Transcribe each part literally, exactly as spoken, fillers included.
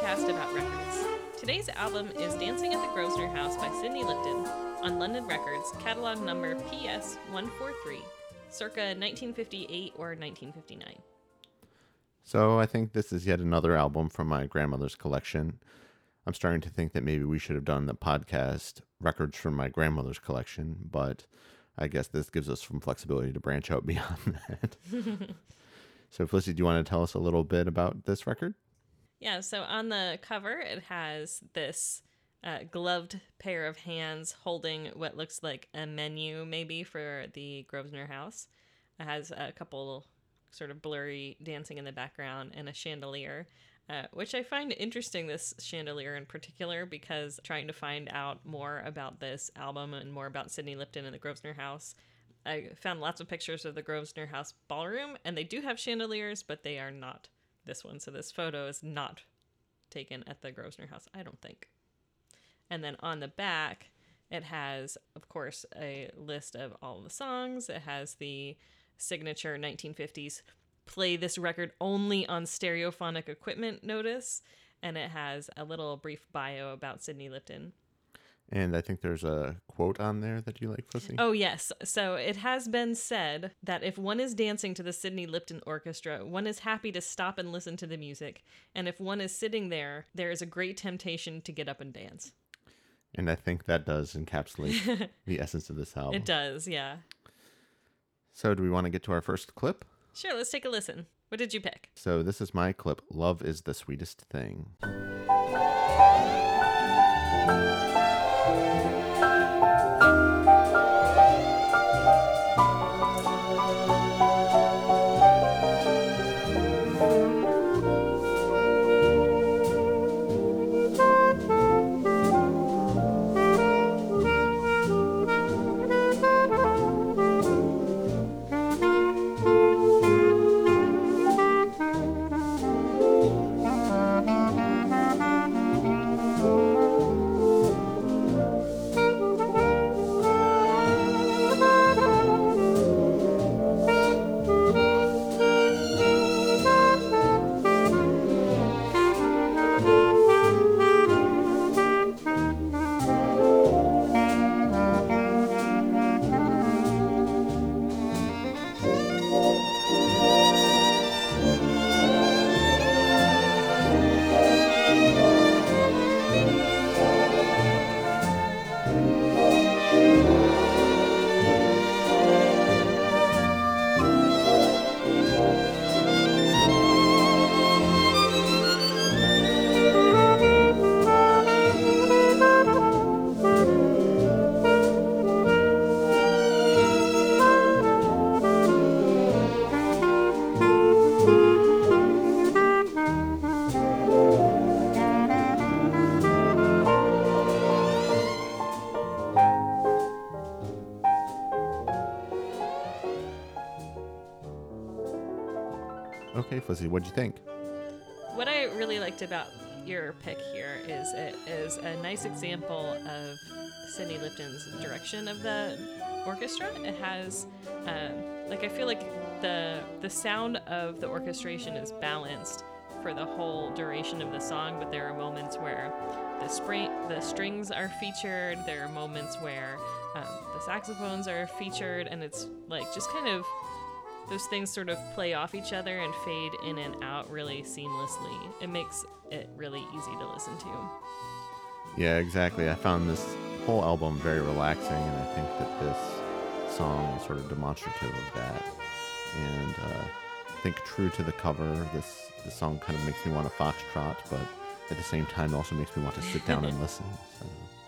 podcast about records. Today's album is Dancing at the Grosvenor House by Sidney Lipton on London Records, catalog number P S one forty-three, circa nineteen fifty-eight or nineteen fifty-nine. So I think this is yet another album from my grandmother's collection. I'm starting to think that maybe we should have done the podcast records from my grandmother's collection, but I guess this gives us some flexibility to branch out beyond that. So Felicity, do you want to tell us a little bit about this record? Yeah, so on the cover, it has this uh, gloved pair of hands holding what looks like a menu, maybe, for the Grosvenor House. It has a couple sort of blurry dancing in the background and a chandelier, uh, which I find interesting, this chandelier in particular, because trying to find out more about this album and more about Sidney Lipton and the Grosvenor House, I found lots of pictures of the Grosvenor House ballroom, and they do have chandeliers, but they are not this one. So this photo is not taken at the Grosvenor House, I don't think. And then on the back, it has, of course, a list of all the songs. It has the signature nineteen fifties play this record only on stereophonic equipment notice. And it has a little brief bio about Sidney Lipton. And I think there's a quote on there that you like, Felicity. Oh, yes. So it has been said that if one is dancing to the Sidney Lipton Orchestra, one is happy to stop and listen to the music. And if one is sitting there, there is a great temptation to get up and dance. And I think that does encapsulate the essence of this album. It does, yeah. So do we want to get to our first clip? Sure, let's take a listen. What did you pick? So this is my clip, Love is the Sweetest Thing. Okay, Felicity, what'd you think? What I really liked about your pick here is it is a nice example of Sidney Lipton's direction of the orchestra. It has, um, like, I feel like the the sound of the orchestration is balanced for the whole duration of the song, but there are moments where the spring, the strings are featured. There are moments where um, the saxophones are featured, and it's like just kind of those things sort of play off each other and fade in and out really seamlessly. It makes it really easy to listen to. Yeah, exactly. I found this whole album very relaxing, and I think that this song is sort of demonstrative of that. And uh, I think true to the cover, this, this song kind of makes me want to foxtrot, but at the same time also makes me want to sit down and listen. So.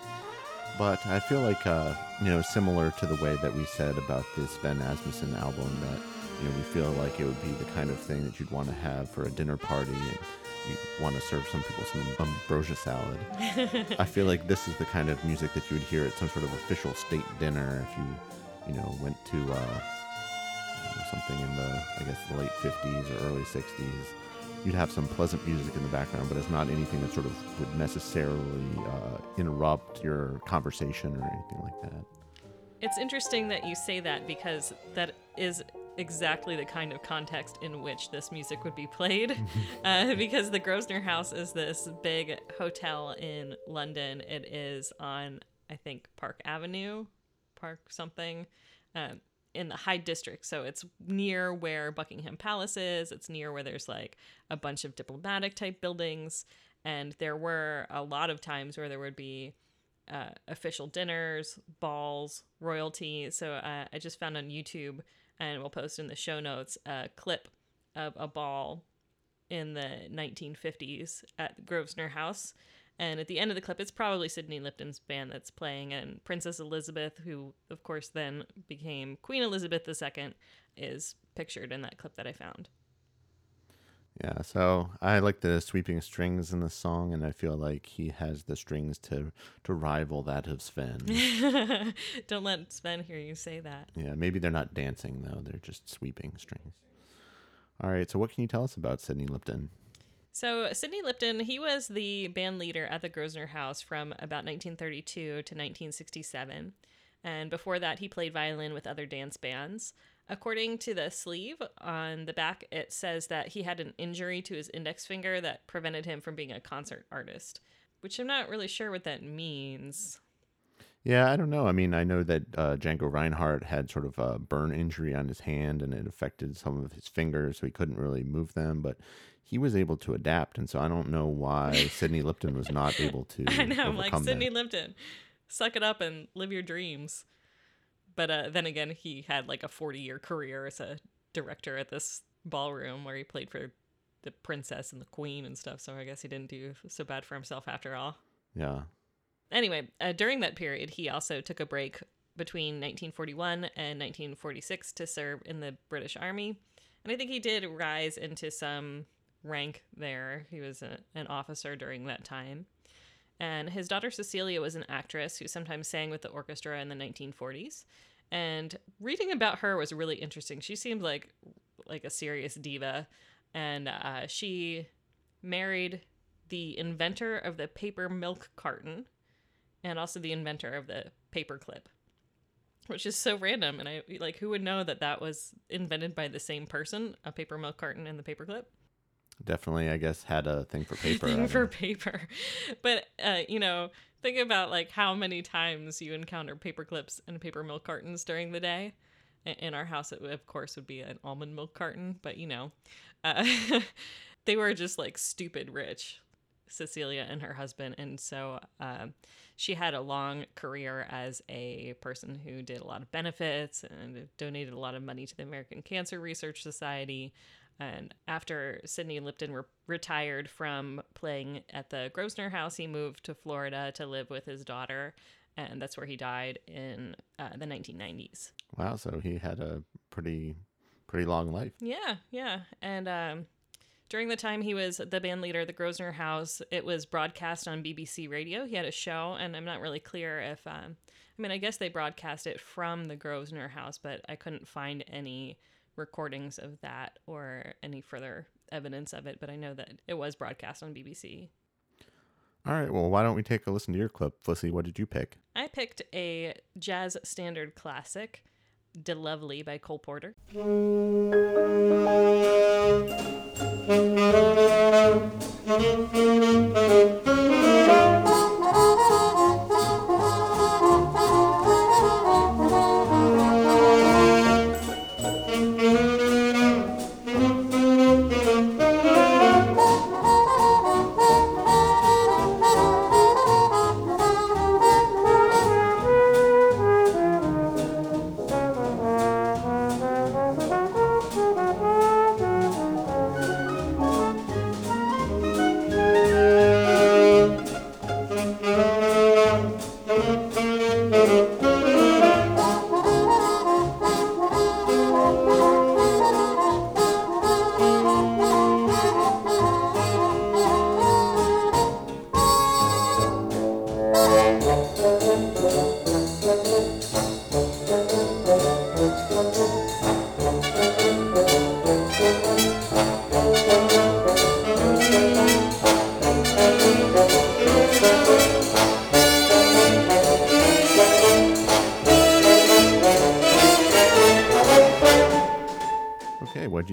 But I feel like, uh, you know, similar to the way that we said about this Sven Asmussen album, that, you know, we feel like it would be the kind of thing that you'd want to have for a dinner party, and you want to serve some people some ambrosia salad. I feel like this is the kind of music that you would hear at some sort of official state dinner if you, you know, went to uh, you know, something in the, I guess, the late fifties or early sixties. You'd have some pleasant music in the background, but it's not anything that sort of would necessarily uh, interrupt your conversation or anything like that. It's interesting that you say that, because that is exactly the kind of context in which this music would be played, uh, because the Grosvenor House is this big hotel in London. It is on, I think, Park Avenue, Park something, um, in the Hyde District. So it's near where Buckingham Palace is. It's near where there's like a bunch of diplomatic type buildings. And there were a lot of times where there would be uh, official dinners, balls, royalty. So uh, I just found on YouTube, and we'll post in the show notes, a clip of a ball in the nineteen fifties at Grosvenor House. And at the end of the clip, it's probably Sidney Lipton's band that's playing, and Princess Elizabeth, who of course then became Queen Elizabeth the Second, is pictured in that clip that I found. Yeah, so I like the sweeping strings in the song, and I feel like he has the strings to to rival that of Sven. Don't let Sven hear you say that. Yeah, maybe they're not dancing, though. They're just sweeping strings. All right, so what can you tell us about Sidney Lipton? So Sidney Lipton, he was the band leader at the Grosvenor House from about nineteen thirty-two to nineteen sixty-seven. And before that, he played violin with other dance bands. According to the sleeve on the back, it says that he had an injury to his index finger that prevented him from being a concert artist, which I'm not really sure what that means. Yeah, I don't know. I mean, I know that uh, Django Reinhardt had sort of a burn injury on his hand, and it affected some of his fingers, so he couldn't really move them, but he was able to adapt, and so I don't know why Sidney Lipton was not able to I know, I'm overcome like, Sidney that. Lipton, suck it up and live your dreams. But uh, then again, he had like a forty-year career as a director at this ballroom where he played for the princess and the queen and stuff, so I guess he didn't do so bad for himself after all. Yeah. Anyway, uh, during that period, he also took a break between nineteen forty-one and nineteen forty-six to serve in the British Army. And I think he did rise into some rank there. He was a, an officer during that time. And his daughter Cecilia was an actress who sometimes sang with the orchestra in the nineteen forties. And reading about her was really interesting. She seemed like like a serious diva. And uh, she married the inventor of the paper milk carton, and also the inventor of the paper clip, which is so random. And I like, who would know that that was invented by the same person, a paper milk carton and the paper clip? Definitely, I guess, had a thing for paper. Thing for paper. But, uh, you know, think about like how many times you encounter paper clips and paper milk cartons during the day. In our house, it, of course, would be an almond milk carton. But, you know, uh, they were just like stupid rich, Cecilia and her husband. And so uh, she had a long career as a person who did a lot of benefits and donated a lot of money to the American Cancer Research Society. And after Sidney Lipton re- retired from playing at the Grosvenor House, he moved to Florida to live with his daughter. And that's where he died in uh, the nineteen nineties. Wow, so he had a pretty, pretty long life. Yeah, yeah. And um, during the time he was the band leader at the Grosvenor House, it was broadcast on B B C Radio. He had a show, and I'm not really clear if, um, I mean, I guess they broadcast it from the Grosvenor House, but I couldn't find any recordings of that or any further evidence of it. But I know that it was broadcast on B B C. All right, well, why don't we take a listen to your clip? Felicity, what did you pick? I picked a jazz standard classic, De Lovely by Cole Porter.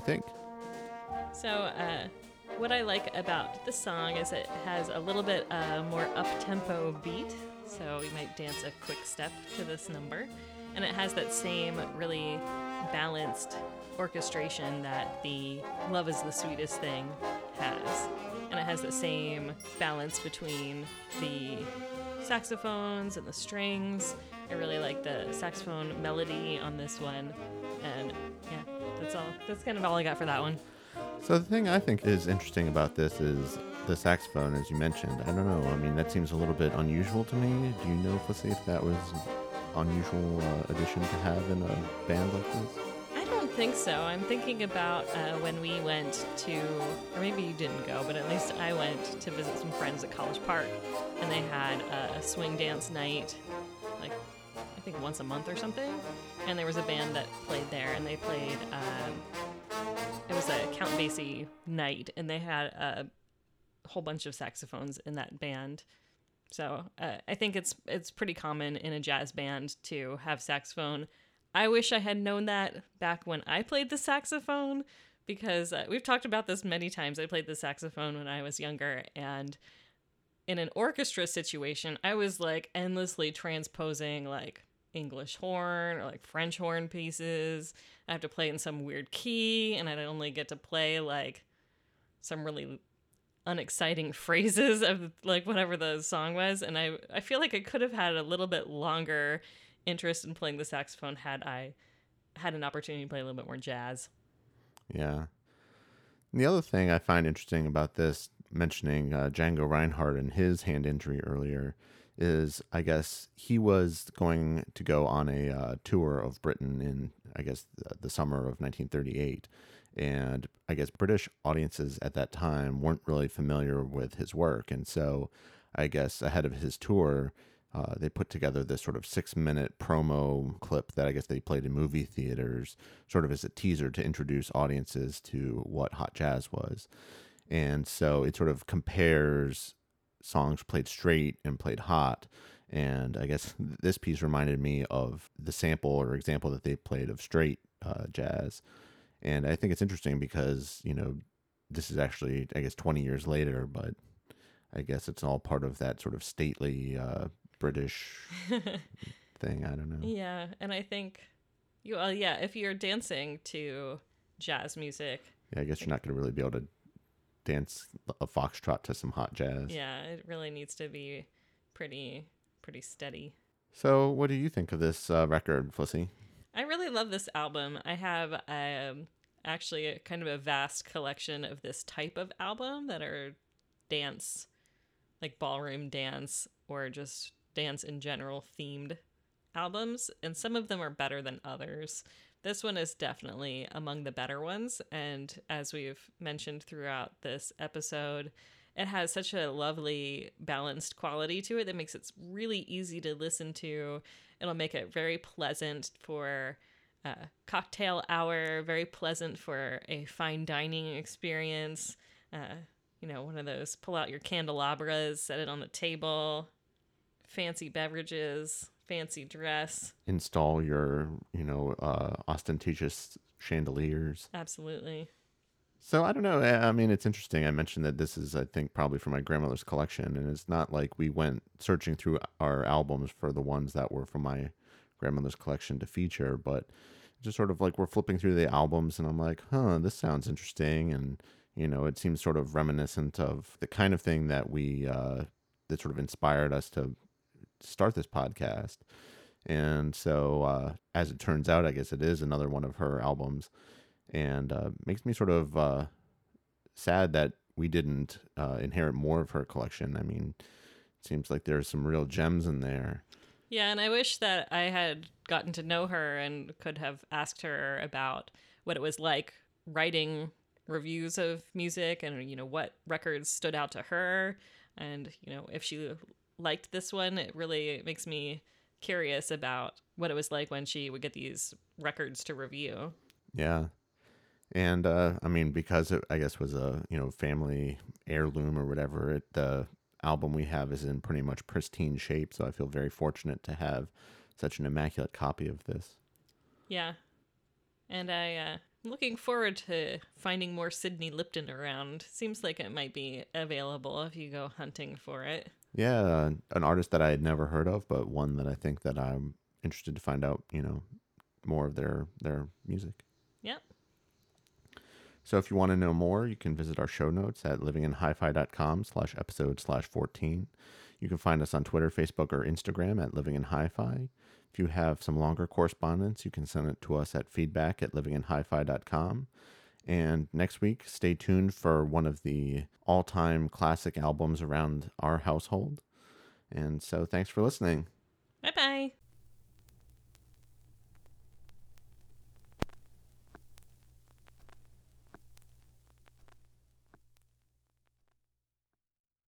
think? So, uh, what I like about this song is it has a little bit uh, more up-tempo beat, so we might dance a quick step to this number. And it has that same really balanced orchestration that the Love is the Sweetest Thing has. And it has the same balance between the saxophones and the strings. I really like the saxophone melody on this one. And yeah, that's all. That's kind of all I got for that one. So the thing I think is interesting about this is the saxophone, as you mentioned. I don't know. I mean, that seems a little bit unusual to me. Do you know, Felicity, if that was an unusual uh, addition to have in a band like this? I don't think so. I'm thinking about uh, when we went to, or maybe you didn't go, but at least I went to visit some friends at College Park, and they had a swing dance night, like I think once a month or something, and there was a band that played there, and they played. Um, it was a Count Basie night, and they had a whole bunch of saxophones in that band. So uh, I think it's it's pretty common in a jazz band to have saxophone. I wish I had known that back when I played the saxophone, because uh, we've talked about this many times. I played the saxophone when I was younger, and in an orchestra situation, I was like endlessly transposing like English horn or like French horn pieces. I have to play in some weird key, and I'd only get to play like some really unexciting phrases of like whatever the song was. And I, I feel like I could have had a little bit longer interest in playing the saxophone had I had an opportunity to play a little bit more jazz. Yeah. And the other thing I find interesting about this, mentioning uh, Django Reinhardt and his hand injury earlier, is I guess he was going to go on a uh, tour of Britain in, I guess, the, the summer of nineteen thirty-eight. And I guess British audiences at that time weren't really familiar with his work. And so I guess ahead of his tour, uh, they put together this sort of six minute promo clip that I guess they played in movie theaters, sort of as a teaser to introduce audiences to what hot jazz was. And so it sort of compares songs played straight and played hot. And I guess this piece reminded me of the sample or example that they played of straight uh, jazz. And I think it's interesting because, you know, this is actually, I guess, twenty years later, but I guess it's all part of that sort of stately uh, British thing. I don't know. Yeah, and I think, you well, yeah, if you're dancing to jazz music. Yeah, I guess you're not going to really be able to dance a foxtrot to some hot jazz. Yeah, it really needs to be pretty, pretty steady. So what do you think of this uh, record, Felicity? I really love this album. I have um, actually a kind of a vast collection of this type of album that are dance, like ballroom dance or just dance in general themed albums. And some of them are better than others. This one is definitely among the better ones. And as we've mentioned throughout this episode, it has such a lovely balanced quality to it that makes it really easy to listen to. It'll make it very pleasant for a cocktail hour, very pleasant for a fine dining experience. Uh, you know, one of those pull out your candelabras, set it on the table, fancy beverages, fancy dress. Install your, you know, uh, ostentatious chandeliers. Absolutely. So I don't know. I mean, it's interesting. I mentioned that this is, I think, probably from my grandmother's collection, and it's not like we went searching through our albums for the ones that were from my grandmother's collection to feature, but just sort of like we're flipping through the albums, and I'm like, huh, this sounds interesting, and you know, it seems sort of reminiscent of the kind of thing that we uh, that sort of inspired us to start this podcast. And so, uh, as it turns out, I guess it is another one of her albums. And uh, makes me sort of uh, sad that we didn't uh, inherit more of her collection. I mean, it seems like there's some real gems in there. Yeah, and I wish that I had gotten to know her and could have asked her about what it was like writing reviews of music and, you know, what records stood out to her. And, you know, if she liked this one, it really makes me curious about what it was like when she would get these records to review. Yeah. And, uh, I mean, because it, I guess, was a, you know, family heirloom or whatever, it, the album we have is in pretty much pristine shape. So I feel very fortunate to have such an immaculate copy of this. Yeah. And I, uh, I'm looking forward to finding more Sydney Lipton around. Seems like it might be available if you go hunting for it. Yeah, uh, an artist that I had never heard of, but one that I think that I'm interested to find out, you know, more of their their music. Yep. So if you want to know more, you can visit our show notes at livinginhifi.com slash episode slash 14. You can find us on Twitter, Facebook, or Instagram at Living in Hi-Fi. If you have some longer correspondence, you can send it to us at feedback at livinginhifi dot com. And next week, stay tuned for one of the all-time classic albums around our household. And so thanks for listening. Bye-bye.